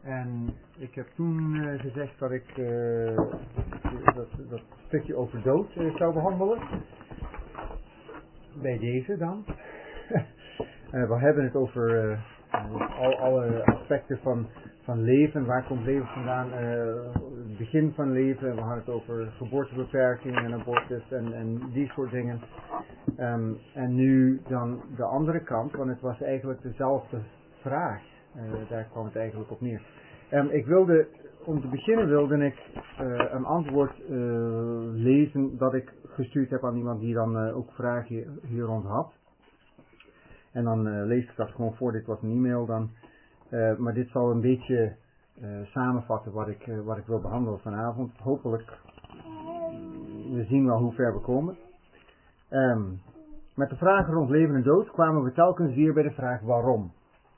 En ik heb toen gezegd dat ik dat stukje over dood zou behandelen. Bij deze dan. We hebben het over alle aspecten van leven. Waar komt leven vandaan? Het begin van leven. We hadden het over geboortebeperking en abortus en die soort dingen. En nu dan de andere kant, want het was eigenlijk dezelfde vraag. Daar kwam het eigenlijk op neer. Om te beginnen wilde ik een antwoord lezen dat ik gestuurd heb aan iemand die dan ook vragen hier rond had. En dan lees ik dat gewoon voor, dit was een e-mail dan. Maar dit zal een beetje samenvatten wat ik wil behandelen vanavond. Hopelijk, we zien wel hoe ver we komen. Met de vragen rond leven en dood kwamen we telkens weer bij de vraag waarom.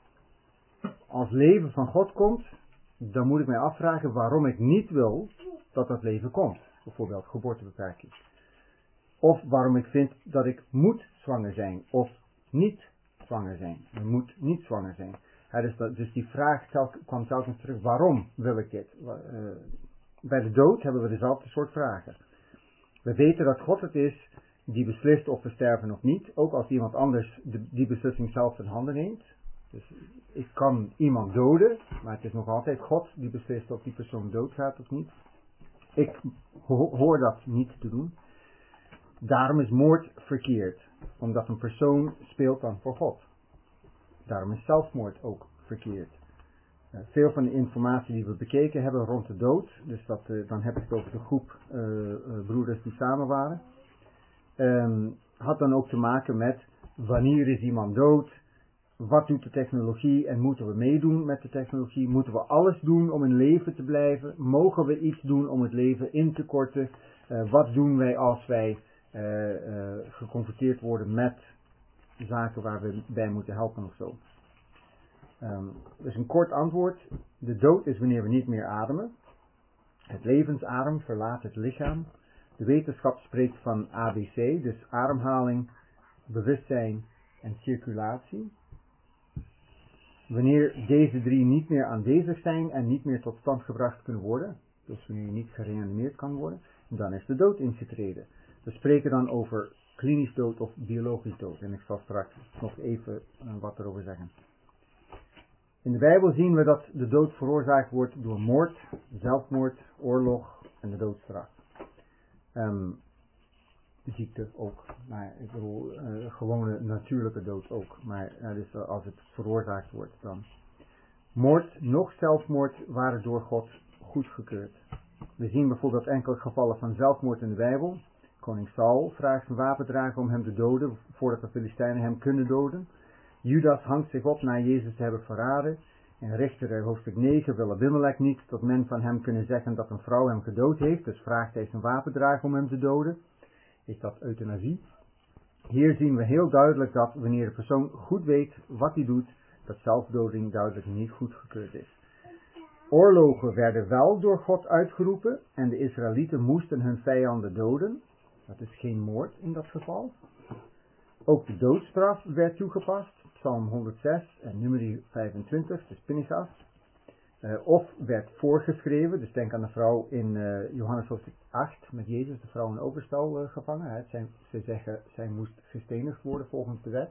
Als leven van God komt, dan moet ik mij afvragen waarom ik niet wil dat dat leven komt. Bijvoorbeeld geboortebeperking. Of waarom ik vind dat ik moet zwanger zijn. Of niet zwanger zijn. Je moet niet zwanger zijn. Dus die vraag kwam telkens terug. Waarom wil ik dit? Bij de dood hebben we dezelfde soort vragen. We weten dat God het is die beslist of we sterven of niet. Ook als iemand anders die beslissing zelf in handen neemt. Dus ik kan iemand doden, maar het is nog altijd God die beslist of die persoon doodgaat of niet. Ik hoor dat niet te doen. Daarom is moord verkeerd, omdat een persoon speelt dan voor God. Daarom is zelfmoord ook verkeerd. Veel van de informatie die we bekeken hebben rond de dood, dus dan heb ik het over de groep broeders die samen waren, had dan ook te maken met wanneer is iemand dood. Wat doet de technologie en moeten we meedoen met de technologie? Moeten we alles doen om in leven te blijven? Mogen we iets doen om het leven in te korten? Wat doen wij als wij geconfronteerd worden met zaken waar we bij moeten helpen of zo? Dus een kort antwoord. De dood is wanneer we niet meer ademen. Het levensadem verlaat het lichaam. De wetenschap spreekt van ABC, dus ademhaling, bewustzijn en circulatie. Wanneer deze drie niet meer aanwezig zijn en niet meer tot stand gebracht kunnen worden, dus wanneer je niet gereanimeerd kan worden, dan is de dood ingetreden. We spreken dan over klinisch dood of biologisch dood en ik zal straks nog even wat erover zeggen. In de Bijbel zien we dat de dood veroorzaakt wordt door moord, zelfmoord, oorlog en de doodstraf. Ziekte ook, maar ik bedoel gewone natuurlijke dood ook, maar dus als het veroorzaakt wordt dan. Moord, nog zelfmoord waren door God goedgekeurd. We zien bijvoorbeeld enkele gevallen van zelfmoord in de Bijbel. Koning Saul vraagt een wapendrager om hem te doden voordat de Filistijnen hem kunnen doden. Judas hangt zich op na Jezus te hebben verraden. In Richter hoofdstuk 9 wil Abimelech niet dat men van hem kunnen zeggen dat een vrouw hem gedood heeft, dus vraagt hij zijn wapendrager om hem te doden. Is dat euthanasie? Hier zien we heel duidelijk dat wanneer de persoon goed weet wat hij doet, dat zelfdoding duidelijk niet goedgekeurd is. Oorlogen werden wel door God uitgeroepen en de Israëlieten moesten hun vijanden doden. Dat is geen moord in dat geval. Ook de doodstraf werd toegepast. Psalm 106 en Numeri 25, dus Pinchas. Of werd voorgeschreven, dus denk aan de vrouw in Johannes hoofdstuk 8 met Jezus, de vrouw in overstal gevangen. Ze zeggen, zij moest gestenigd worden volgens de wet.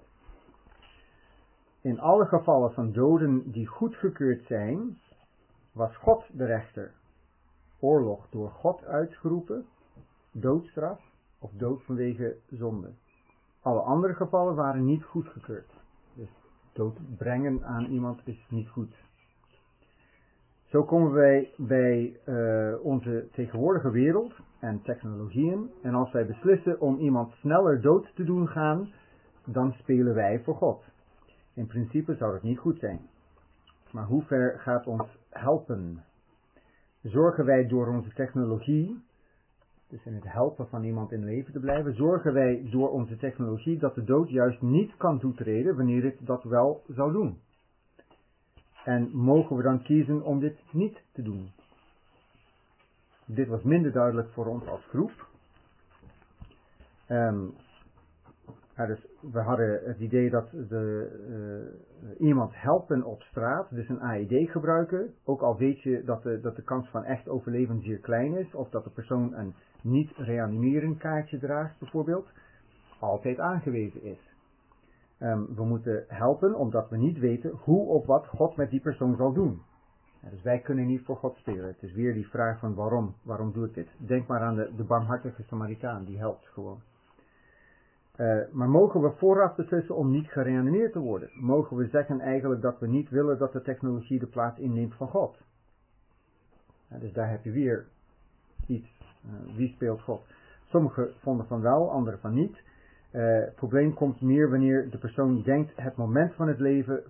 In alle gevallen van doden die goedgekeurd zijn, was God de rechter. Oorlog door God uitgeroepen, doodstraf of dood vanwege zonde. Alle andere gevallen waren niet goedgekeurd. Dus dood brengen aan iemand is niet goed. Zo komen wij bij onze tegenwoordige wereld en technologieën. En als wij beslissen om iemand sneller dood te doen gaan, dan spelen wij voor God. In principe zou dat niet goed zijn. Maar hoe ver gaat ons helpen? Zorgen wij door onze technologie, dus in het helpen van iemand in leven te blijven, zorgen wij door onze technologie dat de dood juist niet kan toetreden wanneer het dat wel zou doen? En mogen we dan kiezen om dit niet te doen? Dit was minder duidelijk voor ons als groep. Dus we hadden het idee dat iemand helpen op straat, dus een AED gebruiken, ook al weet je dat de kans van echt overleven zeer klein is, of dat de persoon een niet reanimeren kaartje draagt bijvoorbeeld, altijd aangewezen is. We moeten helpen omdat we niet weten hoe of wat God met die persoon zal doen. Dus wij kunnen niet voor God spelen. Het is weer die vraag van waarom doe ik dit? Denk maar aan de barmhartige Samaritaan, die helpt gewoon. Maar mogen we vooraf beslissen om niet gereanimeerd te worden? Mogen we zeggen eigenlijk dat we niet willen dat de technologie de plaats inneemt van God? Dus daar heb je weer iets. Wie speelt God? Sommigen vonden van wel, anderen van niet. Het probleem komt meer wanneer de persoon denkt het moment van het leven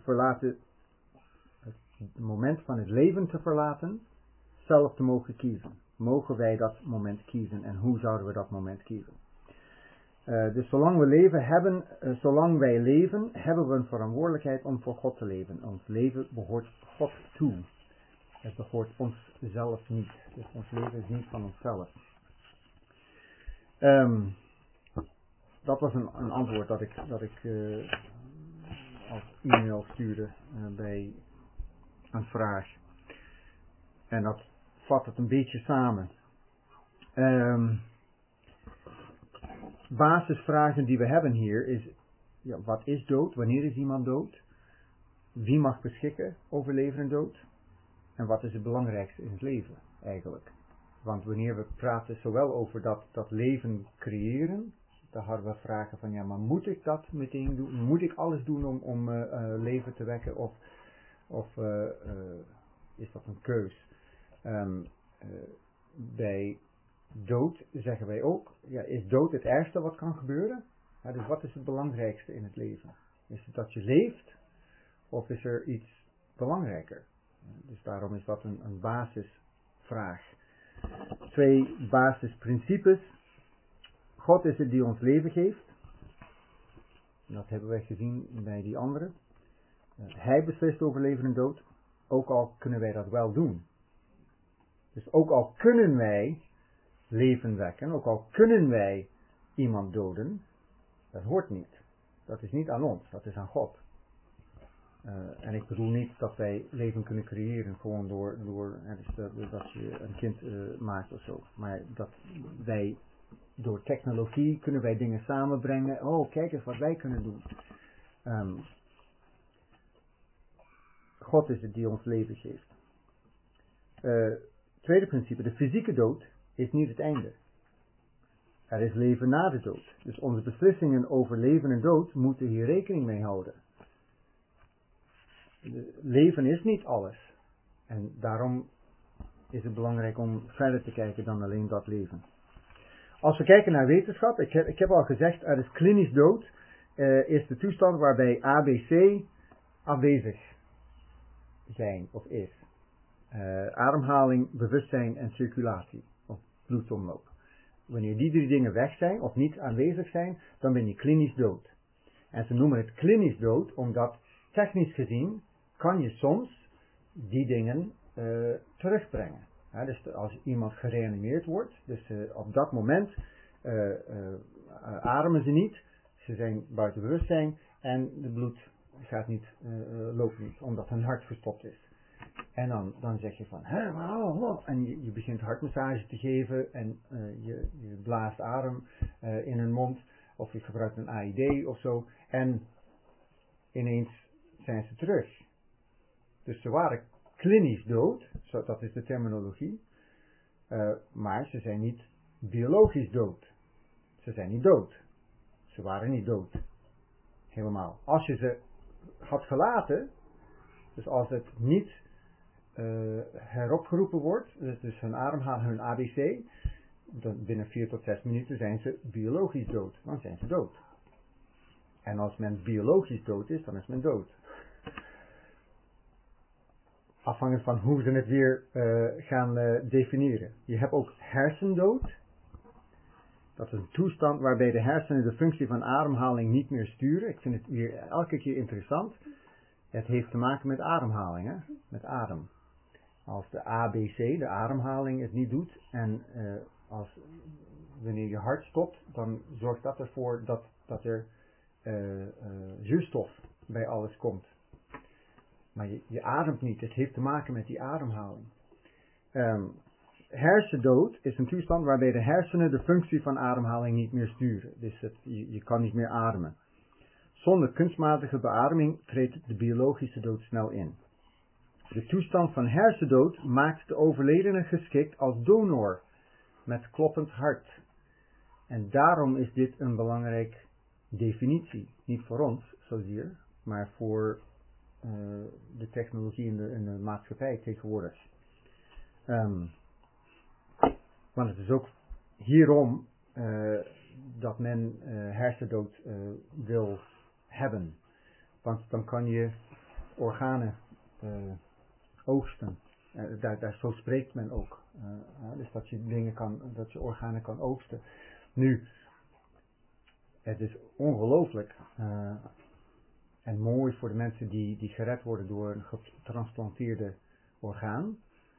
te verlaten, zelf te mogen kiezen. Mogen wij dat moment kiezen en hoe zouden we dat moment kiezen? Dus zolang wij leven, hebben we een verantwoordelijkheid om voor God te leven. Ons leven behoort God toe. Het behoort ons zelf niet. Dus ons leven is niet van onszelf. Dat was een antwoord dat ik als e-mail stuurde bij een vraag. En dat vat het een beetje samen. Basisvragen die we hebben hier is, wat is dood? Wanneer is iemand dood? Wie mag beschikken over leven en dood? En wat is het belangrijkste in het leven eigenlijk? Want wanneer we praten zowel over dat leven creëren, dan hadden we vragen van, maar moet ik dat meteen doen? Moet ik alles doen om leven te wekken? Of is dat een keus? Bij dood zeggen wij ook, is dood het ergste wat kan gebeuren? Dus wat is het belangrijkste in het leven? Is het dat je leeft? Of is er iets belangrijker? Dus daarom is dat een basisvraag. 2 basisprincipes. God is het die ons leven geeft. Dat hebben wij gezien bij die anderen. Hij beslist over leven en dood. Ook al kunnen wij dat wel doen. Dus ook al kunnen wij leven wekken, ook al kunnen wij iemand doden, dat hoort niet. Dat is niet aan ons, dat is aan God. En ik bedoel niet dat wij leven kunnen creëren gewoon door dat je een kind maakt of zo. Maar dat wij door technologie kunnen wij dingen samenbrengen. Oh, kijk eens wat wij kunnen doen. God is het die ons leven geeft. Tweede principe, de fysieke dood is niet het einde. Er is leven na de dood. Dus onze beslissingen over leven en dood moeten hier rekening mee houden. Leven is niet alles. En daarom is het belangrijk om verder te kijken dan alleen dat leven. Als we kijken naar wetenschap, ik heb al gezegd, er is klinisch dood, is de toestand waarbij ABC afwezig zijn of is. Ademhaling, bewustzijn en circulatie, of bloedsomloop. Wanneer die 3 dingen weg zijn of niet aanwezig zijn, dan ben je klinisch dood. En ze noemen het klinisch dood, omdat technisch gezien kan je soms die dingen terugbrengen. Dus als iemand gereanimeerd wordt, dus op dat moment ademen ze niet, ze zijn buiten bewustzijn en de bloed loopt niet, omdat hun hart verstopt is. En dan zeg je van, en je begint hartmassage te geven en je blaast adem in hun mond, of je gebruikt een AED of zo, en ineens zijn ze terug. Dus ze waren klinisch dood, dat is de terminologie, maar ze zijn niet biologisch dood. Ze zijn niet dood. Ze waren niet dood. Helemaal. Als je ze had gelaten, dus als het niet heropgeroepen wordt, dus hun ademhaling, hun ABC, dan binnen 4 tot 6 minuten zijn ze biologisch dood. Dan zijn ze dood. En als men biologisch dood is, dan is men dood. Afhankelijk van hoe ze het weer gaan definiëren. Je hebt ook hersendood. Dat is een toestand waarbij de hersenen de functie van ademhaling niet meer sturen. Ik vind het weer elke keer interessant. Het heeft te maken met ademhaling, hè? Met adem. Als de ABC, de ademhaling, het niet doet en wanneer je hart stopt, dan zorgt dat ervoor dat er zuurstof bij alles komt. Maar je ademt niet. Het heeft te maken met die ademhaling. Hersendood is een toestand waarbij de hersenen de functie van ademhaling niet meer sturen. Dus je kan niet meer ademen. Zonder kunstmatige beademing treedt de biologische dood snel in. De toestand van hersendood maakt de overledene geschikt als donor met kloppend hart. En daarom is dit een belangrijke definitie. Niet voor ons zozeer, maar voor de technologie in de maatschappij tegenwoordig. Want het is ook hierom dat men hersendood wil hebben. Want dan kan je organen oogsten. Zo spreekt men ook. Dus dat je dat je organen kan oogsten. Nu, het is ongelooflijk en mooi voor de mensen die gered worden door een getransplanteerde orgaan.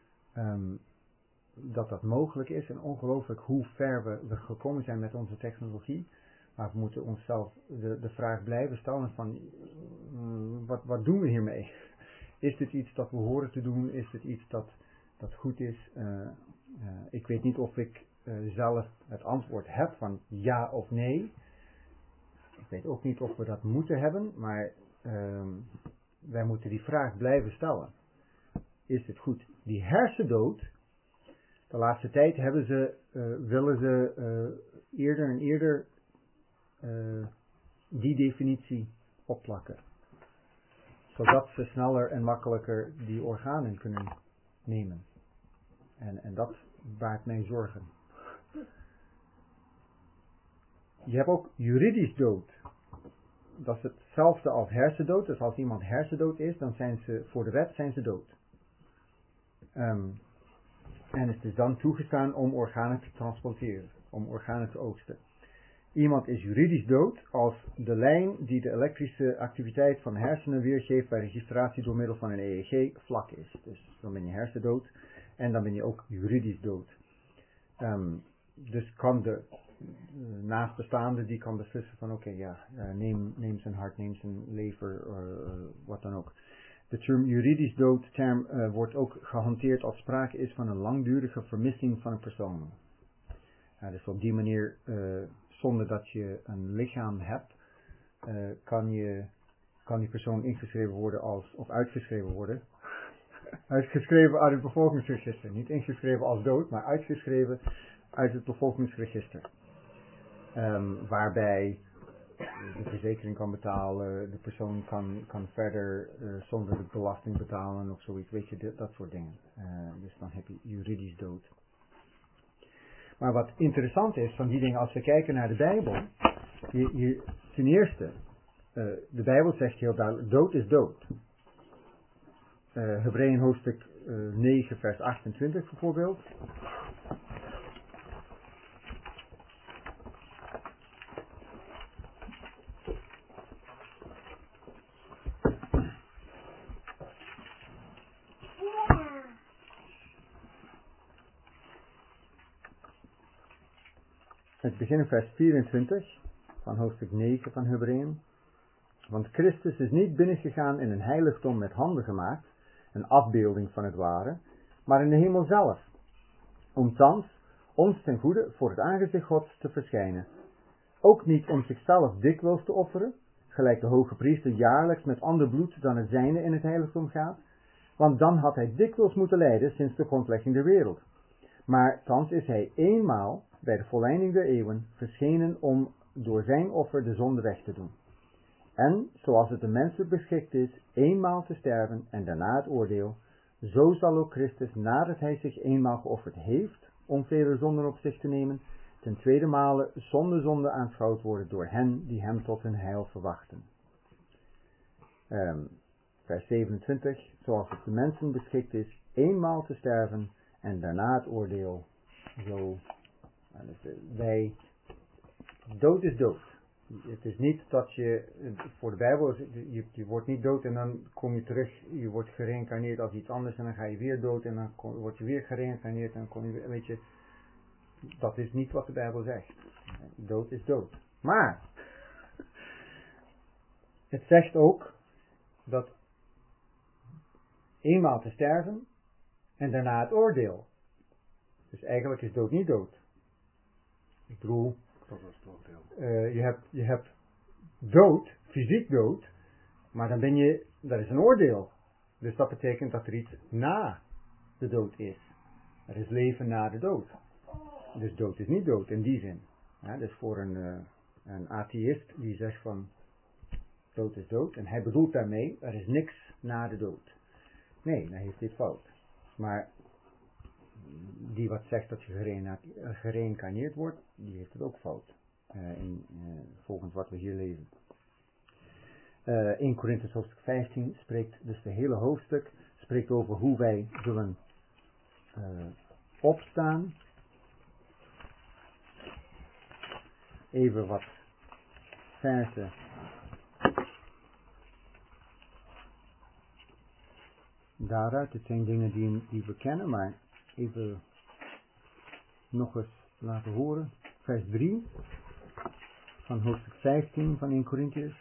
Dat mogelijk is en ongelooflijk hoe ver we gekomen zijn met onze technologie. Maar we moeten onszelf de vraag blijven stellen van wat doen we hiermee? Is dit iets dat we horen te doen? Is dit iets dat goed is? Ik weet niet of ik zelf het antwoord heb van ja of nee. Ik weet ook niet of we dat moeten hebben, maar wij moeten die vraag blijven stellen. Is dit goed? Die hersendood, de laatste tijd willen ze eerder en eerder die definitie opplakken. Zodat ze sneller en makkelijker die organen kunnen nemen. En dat baart mij zorgen. Je hebt ook juridisch dood. Dat is hetzelfde als hersendood. Dus als iemand hersendood is, dan zijn ze voor de wet dood. En het is dan toegestaan om organen te transporteren, om organen te oogsten. Iemand is juridisch dood als de lijn die de elektrische activiteit van hersenen weergeeft bij registratie door middel van een EEG vlak is. Dus dan ben je hersendood en dan ben je ook juridisch dood. Dus kan de naastbestaande die kan beslissen van neem zijn hart, neem zijn lever, wat dan ook. De term juridisch dood wordt ook gehanteerd als sprake is van een langdurige vermissing van een persoon. Dus op die manier, zonder dat je een lichaam hebt, kan die persoon ingeschreven worden of uitgeschreven worden. Uitgeschreven uit het bevolkingsregister. Niet ingeschreven als dood, maar uitgeschreven uit het bevolkingsregister. Waarbij de verzekering kan betalen, de persoon kan verder zonder de belasting betalen of zoiets, weet je, dat soort dingen. Dus dan heb je juridisch dood. Maar wat interessant is van die dingen, als we kijken naar de Bijbel, ten eerste, de Bijbel zegt heel duidelijk, dood is dood. Hebreeën hoofdstuk 9 vers 28 bijvoorbeeld. Het begint in vers 24 van hoofdstuk 9 van Hebreeën. Want Christus is niet binnengegaan in een heiligdom met handen gemaakt, een afbeelding van het ware, maar in de hemel zelf, om thans ons ten goede voor het aangezicht Gods te verschijnen. Ook niet om zichzelf dikwijls te offeren, gelijk de hoge priester jaarlijks met ander bloed dan het zijne in het heiligdom gaat, want dan had hij dikwijls moeten lijden sinds de grondlegging der wereld. Maar thans is hij eenmaal, bij de volleinding der eeuwen, verschenen om door zijn offer de zonde weg te doen. En, zoals het de mensen beschikt is, eenmaal te sterven en daarna het oordeel, zo zal ook Christus, nadat hij zich eenmaal geofferd heeft, om vele zonden op zich te nemen, ten tweede male zonder zonde aanschouwd worden door hen die hem tot hun heil verwachten. Vers 27, zoals het de mensen beschikt is, eenmaal te sterven en daarna het oordeel, zo, dood is dood. Het is niet dat je, voor de Bijbel, je wordt niet dood en dan kom je terug, je wordt gereïncarneerd als iets anders en dan ga je weer dood en dan word je weer gereïncarneerd en dan kom je weer, weet je, dat is niet wat de Bijbel zegt. Dood is dood. Maar, Het zegt ook dat eenmaal te sterven en daarna het oordeel. Dus eigenlijk is dood niet dood. Ik bedoel, Dat was het oordeel. Je hebt dood, fysiek dood, maar dan dat is een oordeel. Dus dat betekent dat er iets na de dood is. Er is leven na de dood. Dus dood is niet dood in die zin. Ja, dus voor een atheïst die zegt van dood is dood. En hij bedoelt daarmee, er is niks na de dood. Nee, dan heeft hij het fout. Maar die wat zegt dat je gereïncarneerd wordt, die heeft het ook fout. Volgens wat we hier lezen. 1 Korinthus hoofdstuk 15 spreekt, dus de hele hoofdstuk, spreekt over hoe wij zullen opstaan. Even wat versen daaruit. Het zijn dingen die we kennen, maar even nog eens laten horen. Vers 3 van hoofdstuk 15 van 1 Korintiërs.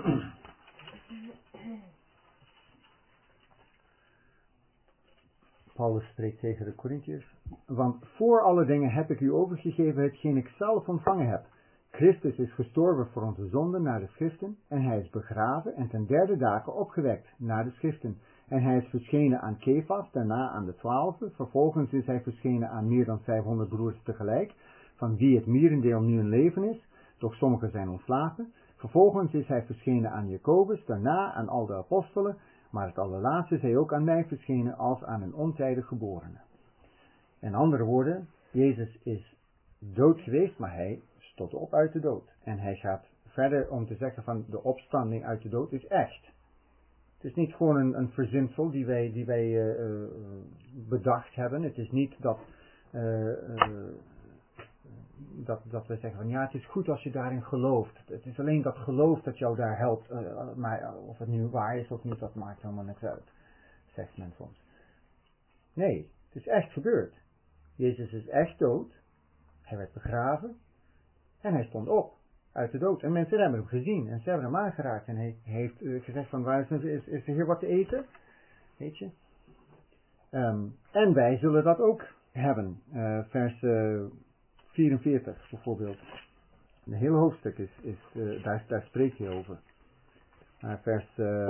Paulus spreekt tegen de Korintiërs. Want voor alle dingen heb ik u overgegeven hetgeen ik zelf ontvangen heb. Christus is gestorven voor onze zonden naar de schriften, en hij is begraven en ten derde dagen opgewekt naar de schriften. En hij is verschenen aan Kefas, daarna aan de 12. Vervolgens is hij verschenen aan meer dan 500 broers tegelijk, van wie het merendeel nu in leven is, doch sommigen zijn ontslapen. Vervolgens is hij verschenen aan Jacobus, daarna aan al de apostelen, maar het allerlaatste is hij ook aan mij verschenen als aan een ontijdig geborene. In andere woorden, Jezus is dood geweest, maar hij stond op uit de dood. En hij gaat verder om te zeggen van de opstanding uit de dood is echt. Het is niet gewoon een verzinsel die wij bedacht hebben. Het is niet dat we zeggen van ja, het is goed als je daarin gelooft. Het is alleen dat geloof dat jou daar helpt. Maar of het nu waar is of niet, dat maakt helemaal niks uit, zegt men soms. Nee, het is echt gebeurd. Jezus is echt dood. Hij werd begraven. En hij stond op uit de dood. En mensen hebben hem gezien. En ze hebben hem aangeraakt. En hij heeft gezegd van waar is er hier wat te eten? Weet je. En wij zullen dat ook hebben. Vers 44 bijvoorbeeld. Een hele hoofdstuk daar spreekt hij over. Vers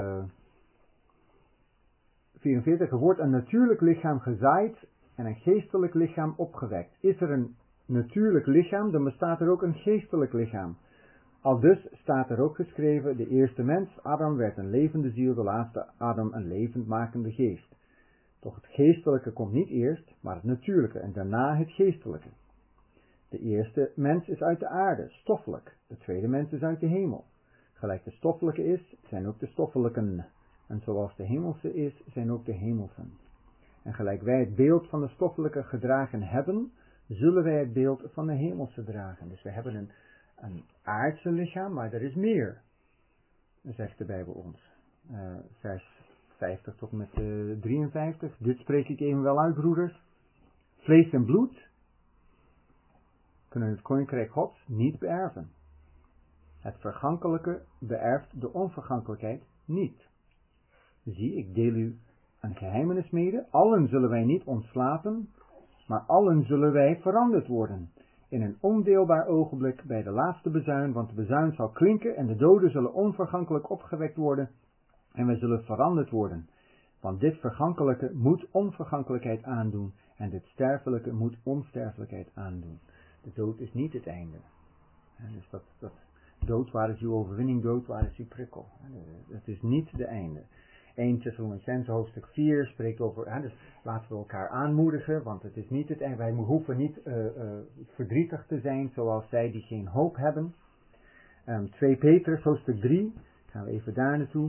44. Er wordt een natuurlijk lichaam gezaaid en een geestelijk lichaam opgewekt. Is er een natuurlijk lichaam, dan bestaat er ook een geestelijk lichaam. Aldus staat er ook geschreven, de eerste mens, Adam, werd een levende ziel, de laatste Adam een levendmakende geest. Doch het geestelijke komt niet eerst, maar het natuurlijke en daarna het geestelijke. De eerste mens is uit de aarde, stoffelijk. De tweede mens is uit de hemel. Gelijk de stoffelijke is, zijn ook de stoffelijken. En zoals de hemelse is, zijn ook de hemelsen. En gelijk wij het beeld van de stoffelijke gedragen hebben, zullen wij het beeld van de hemelse dragen. Dus we hebben een aardse lichaam, maar er is meer, zegt de Bijbel ons. Vers 50 tot en met 53. Dit spreek ik even wel uit, broeders. Vlees en bloed kunnen het koninkrijk Gods niet beërven. Het vergankelijke beërft de onvergankelijkheid niet. Zie, ik deel u een geheimenis mede. Allen zullen wij niet ontslapen, maar allen zullen wij veranderd worden. In een ondeelbaar ogenblik bij de laatste bezuin, want de bezuin zal klinken en de doden zullen onvergankelijk opgewekt worden en wij zullen veranderd worden. Want dit vergankelijke moet onvergankelijkheid aandoen en dit sterfelijke moet onsterfelijkheid aandoen. De dood is niet het einde. Dus dat dood, waar is uw overwinning, dood, waar is uw prikkel. Het is niet de einde. 1 Thessalonicenzen hoofdstuk 4 spreekt over, dus laten we elkaar aanmoedigen, want het is niet het einde. Wij hoeven niet verdrietig te zijn zoals zij die geen hoop hebben. 2 Petrus hoofdstuk 3, gaan we even daar naartoe.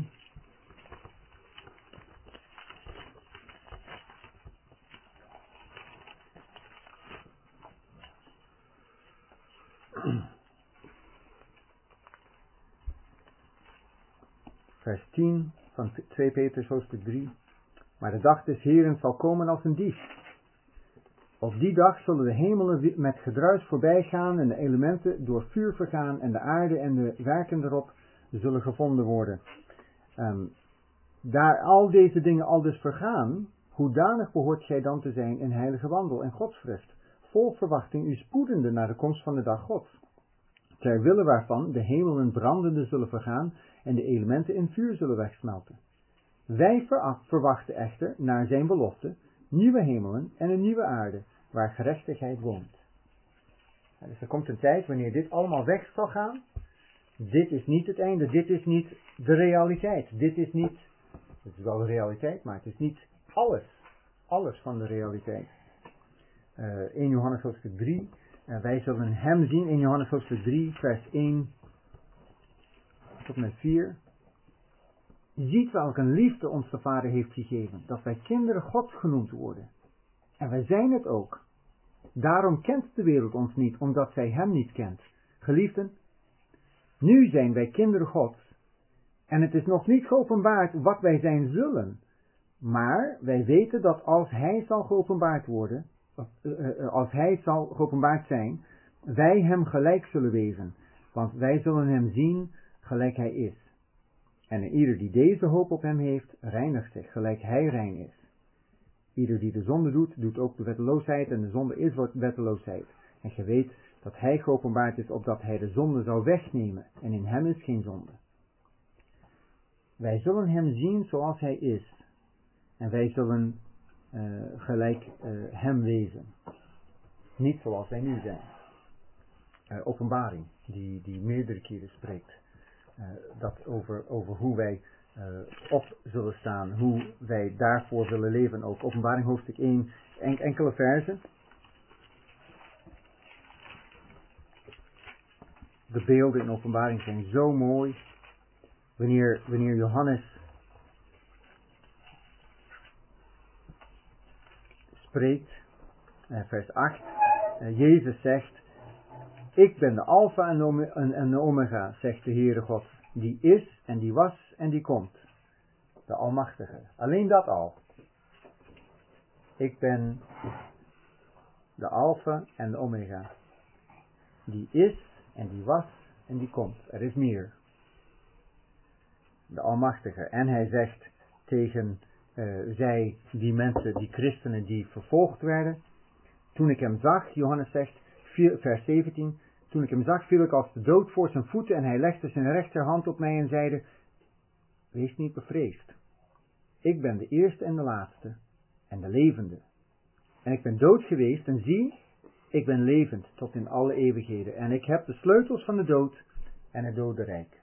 Vers 10 van 2 Petrus hoofdstuk 3. Maar de dag des Heren zal komen als een dief. Op die dag zullen de hemelen met gedruis voorbij gaan en de elementen door vuur vergaan en de aarde en de werken erop zullen gevonden worden. Daar al deze dingen al dus vergaan, hoedanig behoort gij dan te zijn in heilige wandel en godsvrucht, vol verwachting u spoedende naar de komst van de dag Gods, ter wille waarvan de hemelen brandende zullen vergaan en de elementen in vuur zullen wegsmelten. Wij verwachten echter naar zijn belofte nieuwe hemelen en een nieuwe aarde, waar gerechtigheid woont. Ja, dus er komt een tijd wanneer dit allemaal weg zal gaan. Dit is niet het einde, dit is niet de realiteit. Dit is niet, het is wel de realiteit, maar het is niet alles van de realiteit. 1 Johannes hoofdstuk 3, wij zullen hem zien, 1 Johannes hoofdstuk 3, vers 1 tot met 4. Ziet welke een liefde ons de Vader heeft gegeven, dat wij kinderen Gods genoemd worden. En wij zijn het ook. Daarom kent de wereld ons niet, omdat zij hem niet kent. Geliefden, nu zijn wij kinderen Gods. En het is nog niet geopenbaard wat wij zijn zullen. Maar wij weten dat als hij zal geopenbaard worden, als hij zal geopenbaard zijn, wij hem gelijk zullen wezen. Want wij zullen hem zien gelijk hij is. En ieder die deze hoop op hem heeft, reinigt zich, gelijk hij rein is. Ieder die de zonde doet, doet ook de wetteloosheid, en de zonde is wetteloosheid. En ge weet dat hij geopenbaard is, opdat hij de zonde zou wegnemen, en in hem is geen zonde. Wij zullen hem zien zoals hij is, en wij zullen gelijk hem wezen. Niet zoals wij nu zijn. Openbaring, die meerdere keren spreekt. Dat over hoe wij op zullen staan, hoe wij daarvoor willen leven ook. Openbaring hoofdstuk 1, enkele verzen. De beelden in openbaring zijn zo mooi. Wanneer Johannes spreekt, vers 8, Jezus zegt, ik ben de Alpha en de Omega, zegt de Heere God, die is en die was en die komt. De Almachtige. Alleen dat al. Ik ben de Alpha en de Omega. Die is en die was en die komt. Er is meer. De Almachtige. En hij zegt tegen die mensen, die christenen die vervolgd werden. Toen ik hem zag, Johannes zegt, vers 17. Toen ik hem zag, viel ik als de dood voor zijn voeten en hij legde zijn rechterhand op mij en zeide, wees niet bevreesd. Ik ben de eerste en de laatste en de levende. En ik ben dood geweest en zie, ik ben levend tot in alle eeuwigheden. En ik heb de sleutels van de dood en het dodenrijk.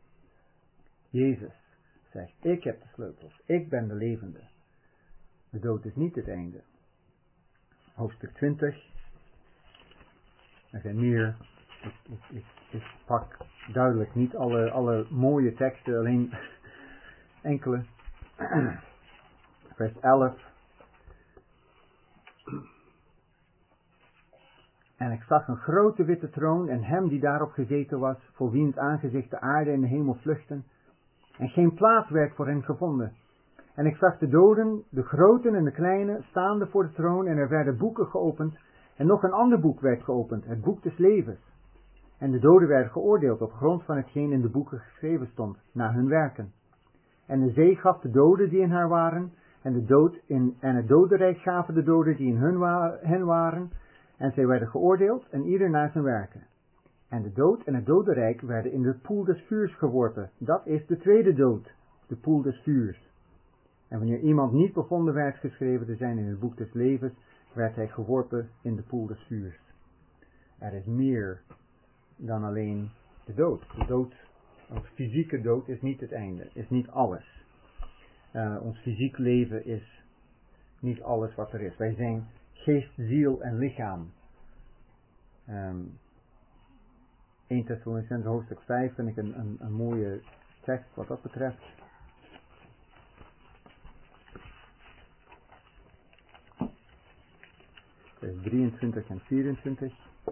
Jezus zegt, ik heb de sleutels, ik ben de levende. De dood is niet het einde. Hoofdstuk 20. Er zijn meer. Ik pak duidelijk niet alle mooie teksten, alleen enkele. Vers 11. En ik zag een grote witte troon en hem die daarop gezeten was, voor wiens aangezicht de aarde en de hemel vluchtten. En geen plaats werd voor hen gevonden. En ik zag de doden, de groten en de kleinen, staande voor de troon en er werden boeken geopend. En nog een ander boek werd geopend, het boek des levens. En de doden werden geoordeeld op grond van hetgeen in de boeken geschreven stond, naar hun werken. En de zee gaf de doden die in haar waren, en het dodenrijk gaven de doden die in hen waren, en zij werden geoordeeld, en ieder naar zijn werken. En de dood en het dodenrijk werden in de poel des vuurs geworpen. Dat is de tweede dood, de poel des vuurs. En wanneer iemand niet bevonden werd geschreven te zijn in het boek des levens, werd hij geworpen in de poel des vuurs. Er is meer dan alleen de dood. De dood, ons fysieke dood, is niet het einde, is niet alles. Ons fysiek leven is niet alles wat er is. Wij zijn geest, ziel en lichaam. 1 Thessalonicenzen hoofdstuk 5 vind ik een mooie tekst wat dat betreft. Vers 23 en 24.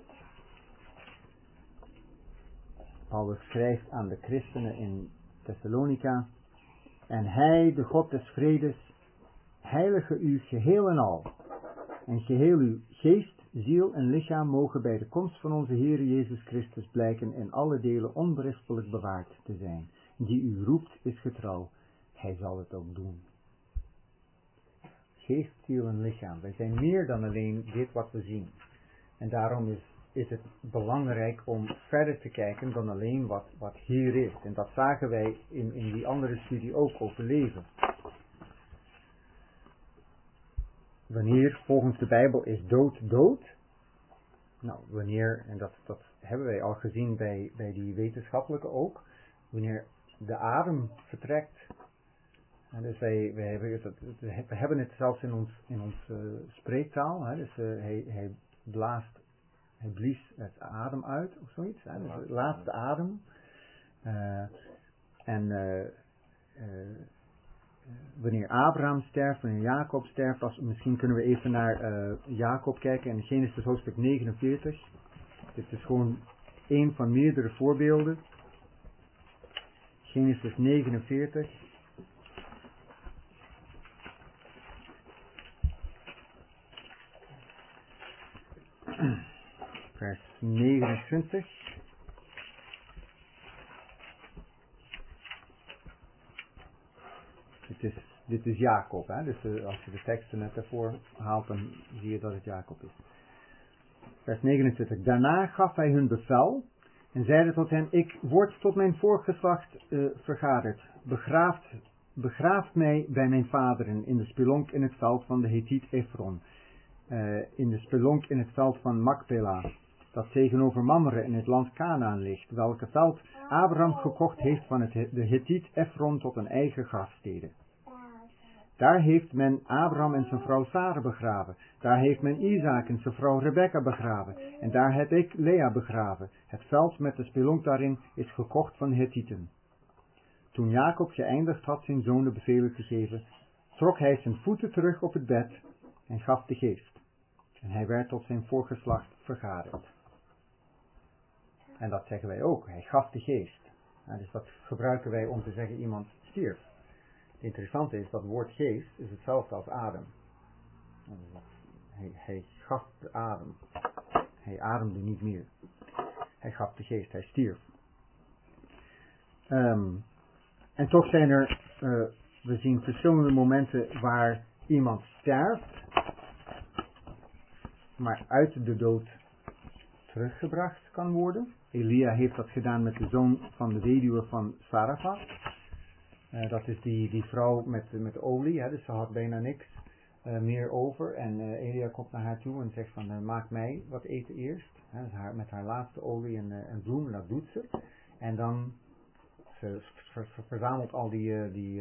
Paulus schrijft aan de christenen in Thessalonica. En hij, de God des vredes, heilige u geheel en al. En geheel uw geest, ziel en lichaam mogen bij de komst van onze Heer Jezus Christus blijken in alle delen onberispelijk bewaard te zijn. Die u roept is getrouw. Hij zal het ook doen. Geest, ziel en lichaam. Wij zijn meer dan alleen dit wat we zien. En daarom is het belangrijk om verder te kijken dan alleen wat hier is. En dat zagen wij in die andere studie ook over leven. Wanneer volgens de Bijbel is dood dood? Nou, wanneer, en dat hebben wij al gezien bij die wetenschappelijke ook, wanneer de adem vertrekt. En dus we hebben het zelfs in ons spreektaal. Dus hij blies het adem uit of zoiets. Dus de laatste adem. Wanneer Abraham sterft, wanneer Jacob sterft, misschien kunnen we even naar Jacob kijken in Genesis hoofdstuk 49. Dit is gewoon een van meerdere voorbeelden. Genesis 49. Vers 29. Dit is Jacob. Hè? Dus als je de teksten net ervoor haalt, dan zie je dat het Jacob is. Vers 29. Daarna gaf hij hun bevel en zeide tot hen: ik word tot mijn voorgeslacht vergaderd. Begraaft mij bij mijn vaderen in de spelonk in het veld van de Hethiet Efron. In de spelonk in het veld van Makpela, dat tegenover Mamre in het land Kanaan ligt, welke veld Abraham gekocht heeft van de Hethiet Efron tot een eigen grafstede. Daar heeft men Abraham en zijn vrouw Sara begraven. Daar heeft men Isaac en zijn vrouw Rebekka begraven. En daar heb ik Lea begraven. Het veld met de spelonk daarin is gekocht van de Hethieten. Toen Jacob geëindigd had zijn zoon de bevelen te geven, trok hij zijn voeten terug op het bed en gaf de geest. En hij werd tot zijn voorgeslacht vergaderd. En dat zeggen wij ook. Hij gaf de geest. Dus dat gebruiken wij om te zeggen iemand stierf. Het interessante is dat het woord geest is hetzelfde als adem. Hij gaf de adem. Hij ademde niet meer. Hij gaf de geest. Hij stierf. En toch zijn er, we zien verschillende momenten waar iemand sterft, maar uit de dood teruggebracht kan worden. Elia heeft dat gedaan met de zoon van de weduwe van Sarafat. Dat is die vrouw met de olie, dus ze had bijna niks meer over. En Elia komt naar haar toe en zegt van maak mij wat eten eerst. Met haar laatste olie en bloemen, dat doet ze. En dan ze verzamelt al die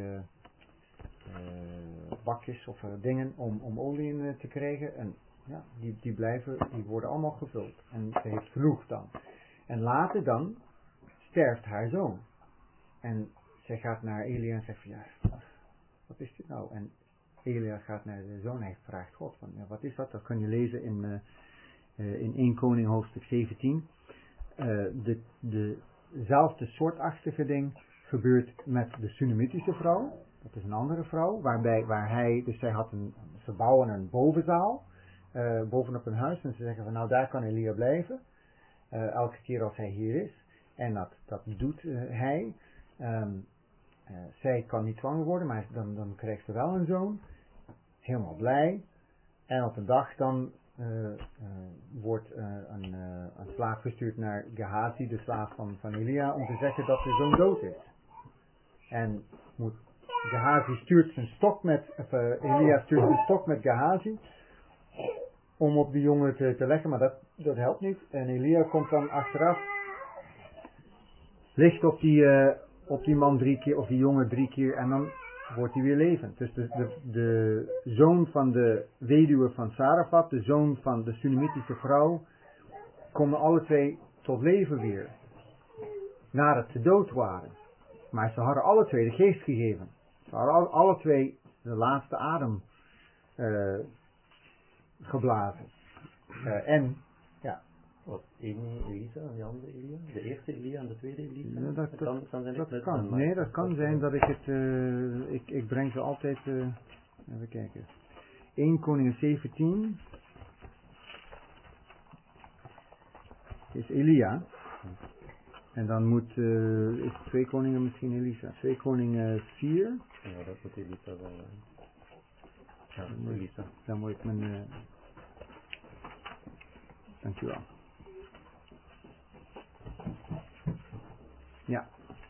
bakjes of dingen om olie in te krijgen. En ja, die worden allemaal gevuld. En ze heeft genoeg dan. En later dan sterft haar zoon. En zij gaat naar Elia en zegt van ja, wat is dit nou? En Elia gaat naar de zoon en hij vraagt God van ja, wat is dat? Dat kun je lezen in 1 Koning hoofdstuk 17. Dezelfde soortachtige ding gebeurt met de Sunamitische vrouw. Dat is een andere vrouw, ze bouwen een bovenzaal bovenop een huis en ze zeggen van nou daar kan Elia blijven. Elke keer als hij hier is. En dat doet hij. Zij kan niet zwanger worden, maar dan krijgt ze wel een zoon. Helemaal blij. En op een dag dan wordt een slaaf gestuurd naar Gehazi, de slaaf van Elia, om te zeggen dat de zoon dood is. En Gehazi stuurt zijn stok Elia stuurt zijn stok met Gehazi om op die jongen te leggen, maar dat helpt niet. En Elia komt dan achteraf, ligt op die man 3 keer, of die jongen 3 keer, en dan wordt hij weer levend. Dus de zoon van de weduwe van Sarafat, de zoon van de Sunamitische vrouw, komen alle twee tot leven weer. Nadat ze dood waren. Maar ze hadden alle twee de geest gegeven. Ze hadden alle twee de laatste adem geblazen. En, ja. Wat, ene Elisa en de andere Elia? De eerste Elia en de tweede Elisa? Ja, dat kan. Maar Nee, dat kan zijn dat ik het... Ik breng ze altijd... even kijken. 1 Koningen 17. is Elia. En dan moet, is 2 Koningen misschien Elisa. 2 Koningen 4. Ja, dat moet Elisa wel. Ja, Dan Elisa. Dan moet ik mijn... dankjewel. Ja.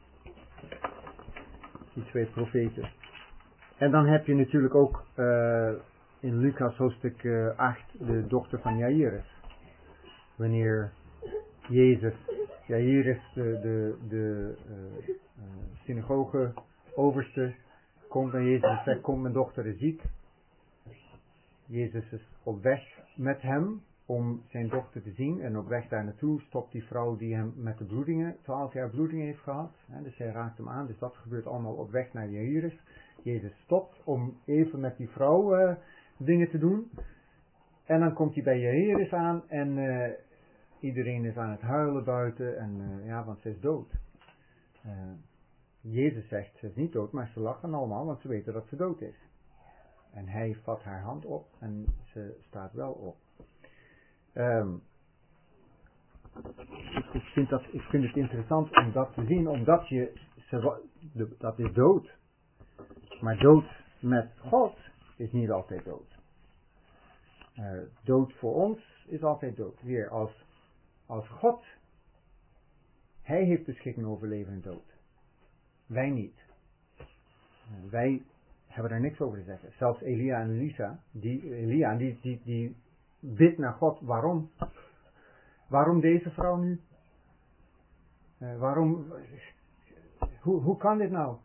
Die 2 profeten. En dan heb je natuurlijk ook in Lucas hoofdstuk 8 de dochter van Jairus. Wanneer Jezus, Jairus, de synagoge overste, komt naar Jezus en zegt, kom, mijn dochter is ziek. Jezus is op weg met hem om zijn dochter te zien. En op weg daar naartoe stopt die vrouw die hem met de bloedingen, 12 jaar bloedingen heeft gehad. Dus hij raakt hem aan. Dus dat gebeurt allemaal op weg naar Jairus. Jezus stopt om even met die vrouw dingen te doen. En dan komt hij bij Jairus aan en iedereen is aan het huilen buiten. En want ze is dood. Jezus zegt, ze is niet dood, maar ze lachen allemaal, want ze weten dat ze dood is. En hij vat haar hand op en ze staat wel op. Ik vind het interessant om dat te zien, omdat dat is dood. Maar dood met God is niet altijd dood. Dood voor ons is altijd dood. Weer als God, hij heeft beschikking over leven en dood. Wij niet. Wij hebben daar niks over te zeggen. Zelfs Elia en Elisa, die bidt naar God. Waarom? Waarom deze vrouw nu? Hoe kan dit nou?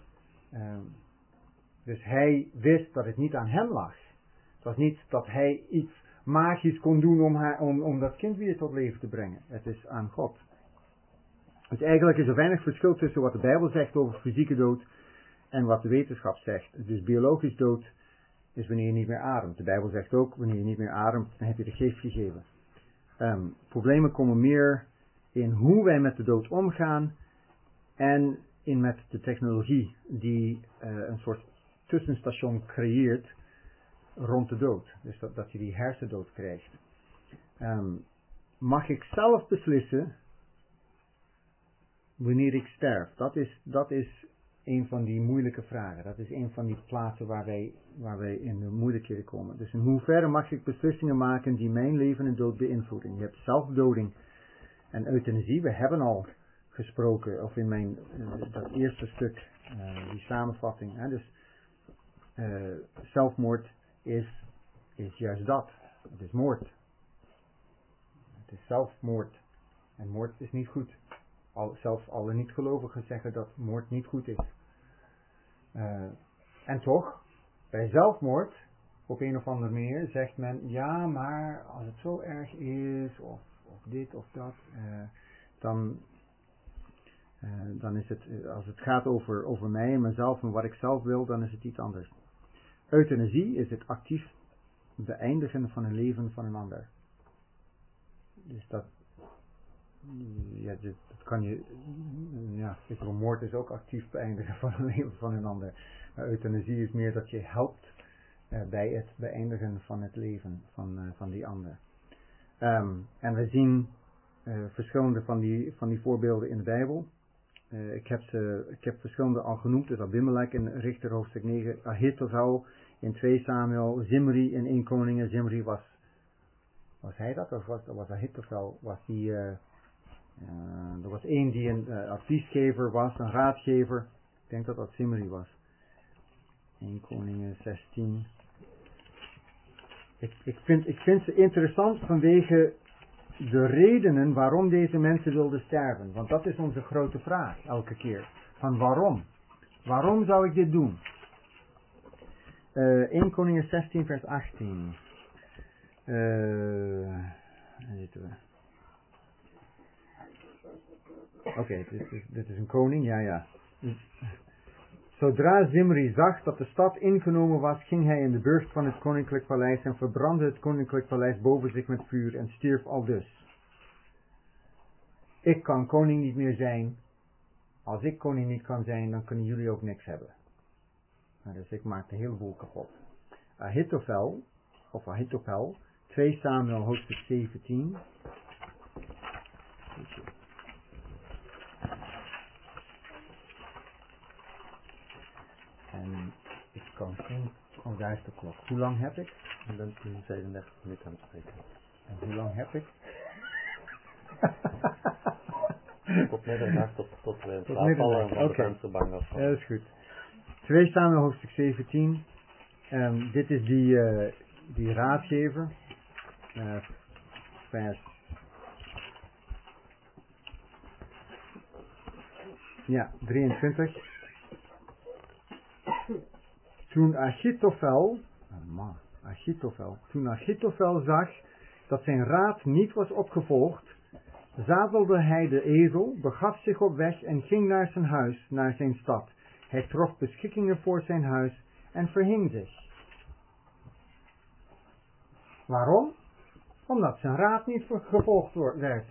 Dus hij wist dat het niet aan hem lag. Het was niet dat hij iets magisch kon doen om dat kind weer tot leven te brengen. Het is aan God. Dus eigenlijk is er weinig verschil tussen wat de Bijbel zegt over fysieke dood en wat de wetenschap zegt. Dus biologisch dood is wanneer je niet meer ademt. De Bijbel zegt ook, wanneer je niet meer ademt, dan heb je de geest gegeven. Problemen komen meer in hoe wij met de dood omgaan en in met de technologie die een soort tussenstation creëert rond de dood. Dus dat je die hersendood krijgt. Mag ik zelf beslissen wanneer ik sterf? Dat is een van die moeilijke vragen. Dat is een van die plaatsen waar wij in de moeilijkheden komen. Dus in hoeverre mag ik beslissingen maken die mijn leven en dood beïnvloeden? Je hebt zelfdoding en euthanasie. We hebben al gesproken, of in dat eerste stuk, die samenvatting. Dus zelfmoord is juist dat. Het is moord. Het is zelfmoord. En moord is niet goed. Zelfs alle niet-gelovigen zeggen dat moord niet goed is. En toch, bij zelfmoord, op een of andere manier, zegt men, ja, maar als het zo erg is, of dit of dat, dan is het, als het gaat over mij en mezelf en wat ik zelf wil, dan is het iets anders. Euthanasie is het actief beëindigen van een leven van een ander. Dus dat kan je, moord is ook actief beëindigen van een leven van een ander. Maar euthanasie is meer dat je helpt bij het beëindigen van het leven van die ander. En we zien verschillende van die voorbeelden in de Bijbel. Ik heb verschillende al genoemd, dus Abimelech in Richter hoofdstuk 9, Ahitofel in 2 Samuel, Zimri in 1 Koningen. Zimri was hij dat, of was Ahitofel, was die... er was één die een adviesgever was, een raadgever. Ik denk dat dat Zimri was. 1 Koningen 16. Ik vind ze interessant vanwege de redenen waarom deze mensen wilden sterven. Want dat is onze grote vraag elke keer. Van waarom? Waarom zou ik dit doen? 1 Koningen 16 vers 18. Daar zitten we. Oké, dit is een koning, ja. Zodra Zimri zag dat de stad ingenomen was, ging hij in de burcht van het koninklijk paleis en verbrandde het koninklijk paleis boven zich met vuur en stierf aldus. Ik kan koning niet meer zijn. Als ik koning niet kan zijn, dan kunnen jullie ook niks hebben. Dus ik maak de hele boel kapot. Ahitofel, 2 Samuel hoofdstuk 17. En ik kan geen... Oh, daar is de klok. Hoe lang heb ik? Je bent nu 37 minuten aan het spreken. En hoe lang heb ik? Tot middernacht, tot we in Tot slaap vallen en van middernacht, de vensterbank af. Dat is goed. 2 Samuel hoofdstuk 17. Dit is die raadgever. Vers. Ja, 23. Toen Achitofel zag dat zijn raad niet was opgevolgd, zadelde hij de ezel, begaf zich op weg en ging naar zijn huis, naar zijn stad. Hij trof beschikkingen voor zijn huis en verhing zich. Waarom? Omdat zijn raad niet gevolgd werd.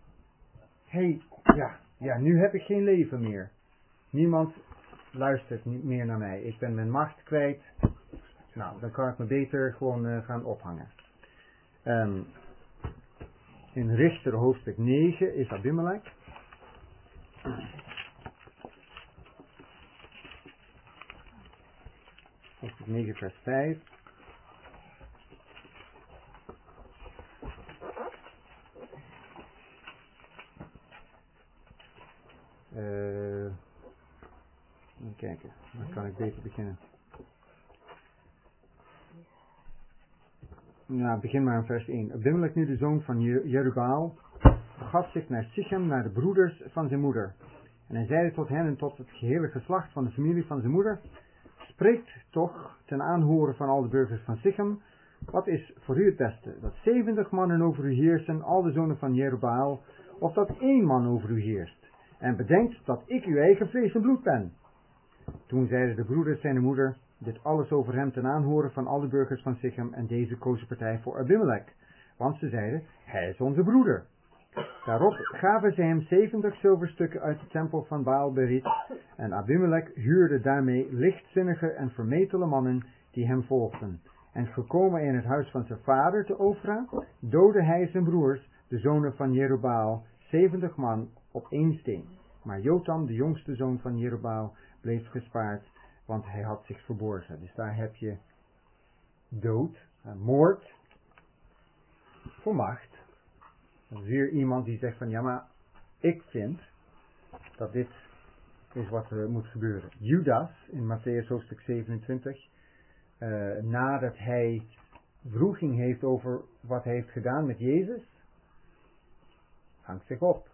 Nu heb ik geen leven meer. Niemand luistert niet meer naar mij. Ik ben mijn macht kwijt. Nou, dan kan ik me beter gewoon gaan ophangen. In Richter hoofdstuk 9 is Abimelech. Hoofdstuk 9 vers 5. Even kijken, dan kan ik beter beginnen. Nou, begin maar aan vers 1. Abimelech nu de zoon van Jerubbaal begaf zich naar Sichem, naar de broeders van zijn moeder. En hij zeide tot hen en tot het gehele geslacht van de familie van zijn moeder: spreekt toch ten aanhoren van al de burgers van Sichem, wat is voor u het beste? Dat 70 mannen over u heersen, al de zonen van Jerubbaal, of dat 1 man over u heerst? En bedenkt dat ik uw eigen vlees en bloed ben. Toen zeiden de broeders zijn moeder dit alles over hem ten aanhoren van alle burgers van Sichem, en deze kozen partij voor Abimelech, want ze zeiden: hij is onze broeder. Daarop gaven zij hem 70 zilverstukken uit de tempel van Baal-Berit, en Abimelech huurde daarmee lichtzinnige en vermetele mannen die hem volgden. En gekomen in het huis van zijn vader te Ofra, doodde hij zijn broers, de zonen van Jerubbaal, 70 man op 1 steen. Maar Jotam, de jongste zoon van Jerubbaal, bleef gespaard, want hij had zich verborgen. Dus daar heb je dood, moord, voor macht. Dat is weer iemand die zegt van ja, maar ik vind dat dit is wat er moet gebeuren. Judas in Matthäus hoofdstuk 27, nadat hij wroeging heeft over wat hij heeft gedaan met Jezus, hangt zich op.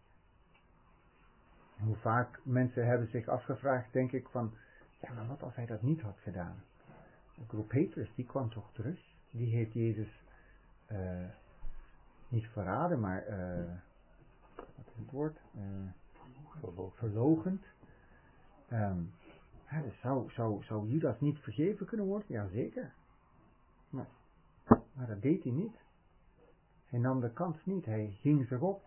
Hoe vaak mensen hebben zich afgevraagd, denk ik, van ja, maar wat als hij dat niet had gedaan? Ik bedoel, Petrus, die kwam toch terug? Die heeft Jezus niet verraden, maar wat is het woord? Verloochend. Dus zou Judas niet vergeven kunnen worden? Jazeker. Maar dat deed hij niet. Hij nam de kans niet. Hij ging zich op.